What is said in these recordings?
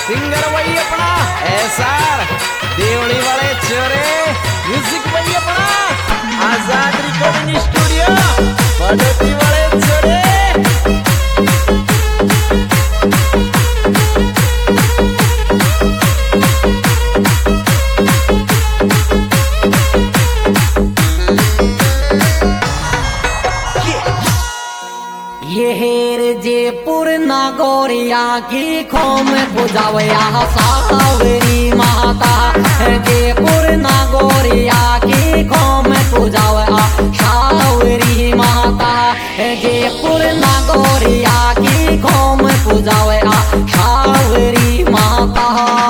Singer वही अपना SR Devdi वाले चोरे, म्यूजिक वही अपना आजाद रिकॉर्डिंग स्टूडियो पड़ोसी वाले चोरे। हेर जयपुर नागौरिया की खोम पुजावया सावरी माता। जयपुर नागौरिया की खोम पुजावया सावरी माता। जयपुर नागौरिया की खोम पुजावया सावरी माता।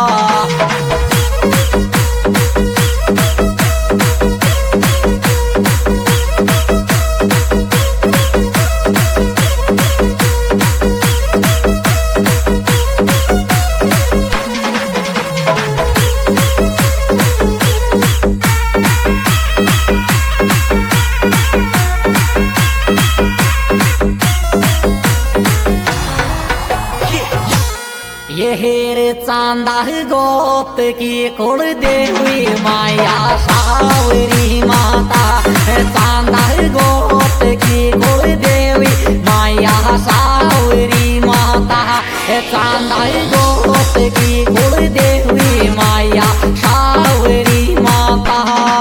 हेर चांदा गोत की कुल देवी माया सावरी माता। चांदा गोत की कुल देवी माया सावरी माता। चांदा गोत की कुल देवी माया सावरी माता।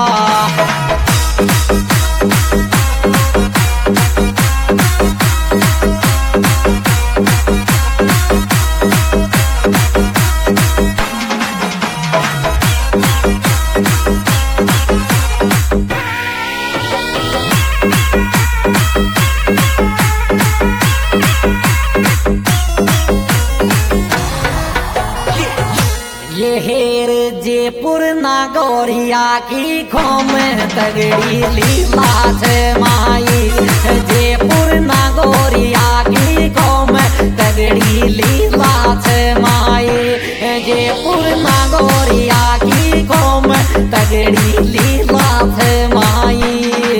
हेर जयपुर नागौरिया की खोम तगड़ी लीला छे माई। जयपुर नागौरिया की खोम तगड़ी लीला छे माई। जयपुर नागौरिया की खोम तगड़ी लीला छे माई।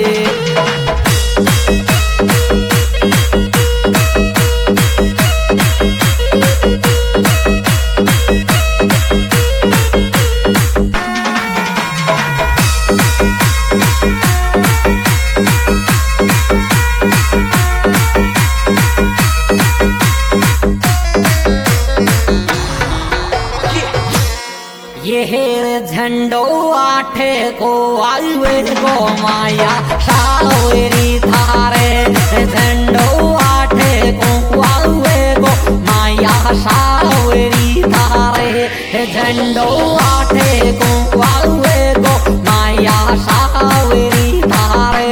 हेर झंडो आठे को आयुवे गो माया सावरी थारे। झंडो आठे को आयुवे गो माया सावरी थारे। झंडो आठे को आयुवे गो माया सावरी थारे।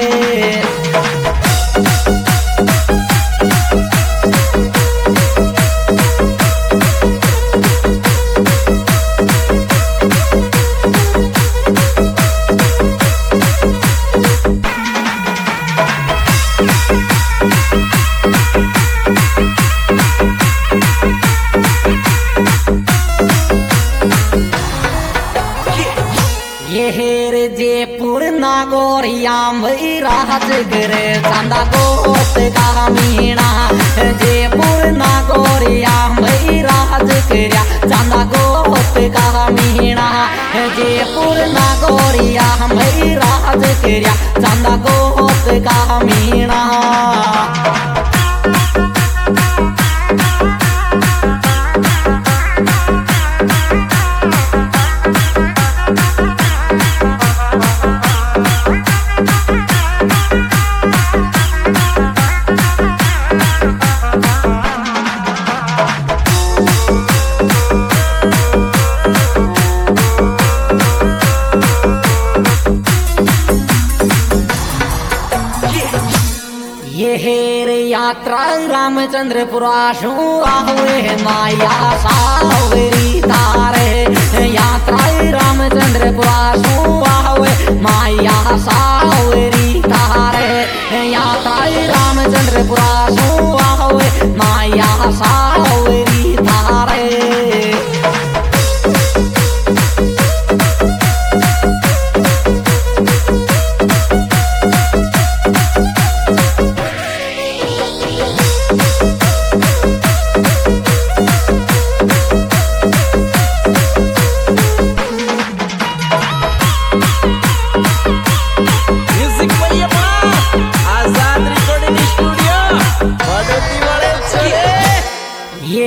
हेर जयपुर नागौरिया में राज करे चांदा गोत का मीणा। जयपुर नागौरिया में राज करया चांदा गोत का मीणा। जयपुर नागौरिया में राज करया चांदा गोत का मीणा। हेर यात्रा रामचंद्रपुरा शू आहुए माया सावरी तारे। यात्रा रामचंद्रपुरा शू आहुए माया सावरी तारे। यात्रा रामचंद्रपुरा शू आहुए माया सावरी तारे।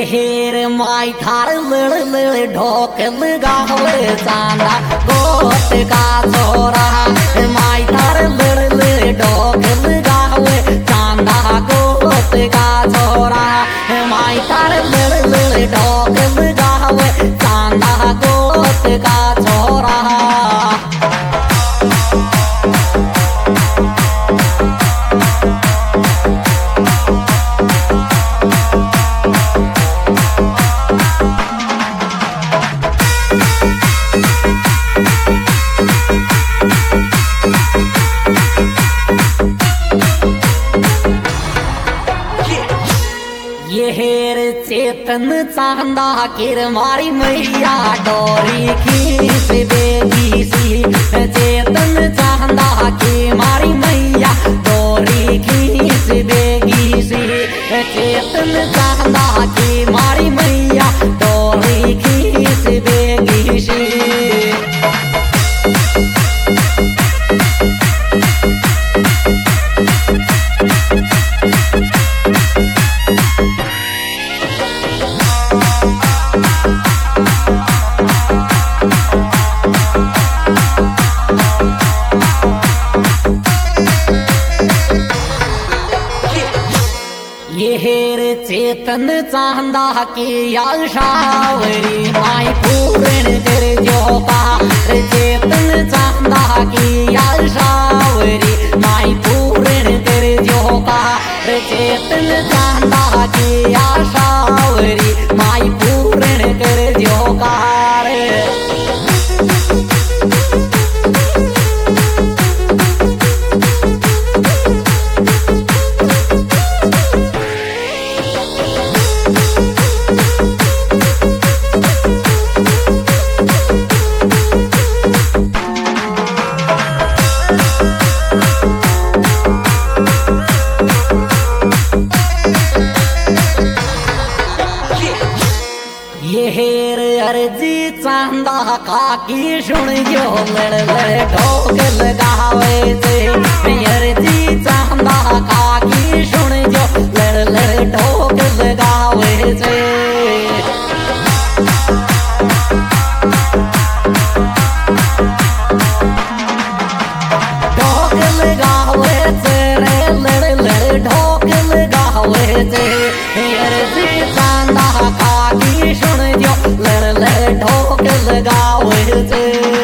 हेर माई थार लड़ लड़ ढोकल गावे चांदा गोत का छोरा माई थार लड़ लड़ ढोकल गावे चांदा गोत का छोरा माई थार लड़ लड़ ढोकल गावे चांदा गोत का छोरा ये हेर चेतन चांदा किर मारी मैया डोरी खींच देगी सी चेतन चांदा की मारी मैया डोरी खींच देगी सी चेतन चांदा की मारी मैया डोरी खींच देगी सी ये हेर चेतन चांदा की आशावरी माई पूर्ण कर जो पार चेतन चांदा की आशावरी माई पूर्ण कर जो पार चेतन चांदा की आशावरी माई पूर्ण कर जो कार ये हेर अर्जी चांदा काकी सुन जो लड़ लड़ ढोक लगावे से अर्जी चांदा काकी सुन जो लड़ लड़ ढोक लगावे से ढोक लगावे से रे लड़ लड़ ढोक लगावे से अर्जी चांदा काकी सुन जो लड़ लड़ ढोक लगावे से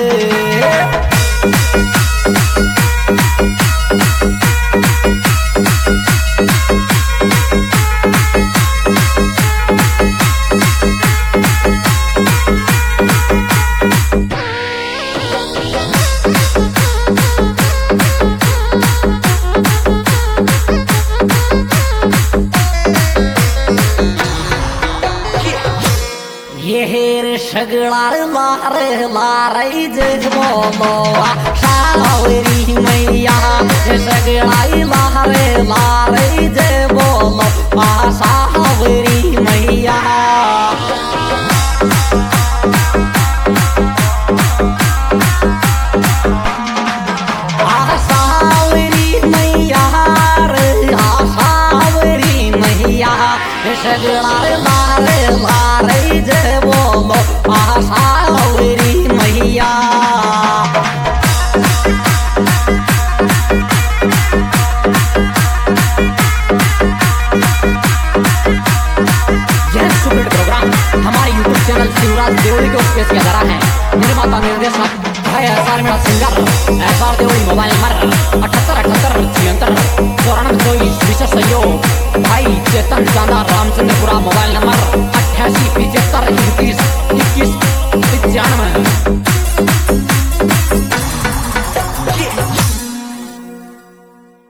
ये हेर सगळार लार लारई जग बोलो सावरी मैया सगळाई लार लारई जग बोलो सावरी मैया सावरी मैया सावरी मैया सगळार लार लारई जग बोलो सावरी मैया